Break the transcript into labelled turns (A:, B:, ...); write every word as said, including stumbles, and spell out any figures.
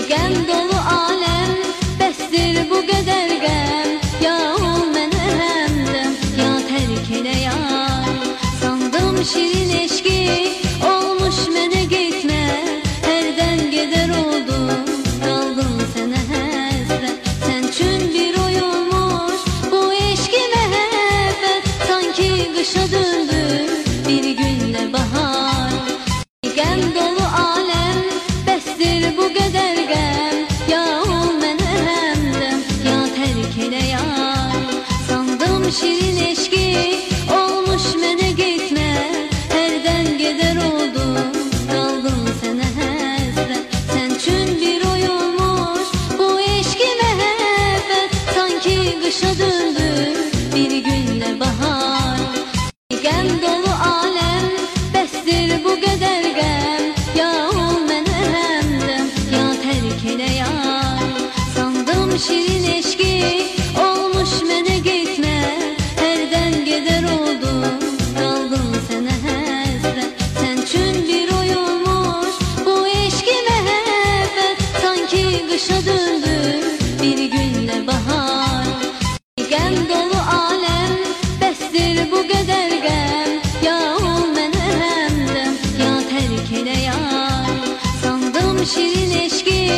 A: Gəm dolu aləm, bəsdir bu qədər qəm. Ya ol mənə həmdəm, ya tərk elə yar. Sandım şirin eşki, olmuş mənə getmə. Hərdən gedər oldum, qaldım sənə həsrət. Sən üçün bir oyulmuş bu eşki məhəbbət. Sanki qışa döndü bir günlə bahar. Gəm dolu aləm, bəsdir bu qədər qəm. Ya ol mənə həmdəm, ya tərk elə yar. Sandım şirin eşki, olmuş mənə getmə. Hərdən gedər oldum, qaldım sənə həsrət. Sən üçün bir oyulmuş bu eşki məhəbbət. Sanki qışa döndü bir günlə bahar. Gəm dolu aləm, bəsdir bu qədər qəm. Ya ol mənə həmdəm, ya tərk elə yar. Sandım şirin eşki, olmuş mənə getmə. Hərdən gedər oldum, qaldım sənə həsrət. Sən üçün bir oyulmuş bu eşki məhəbbət. Sanki qışa döndü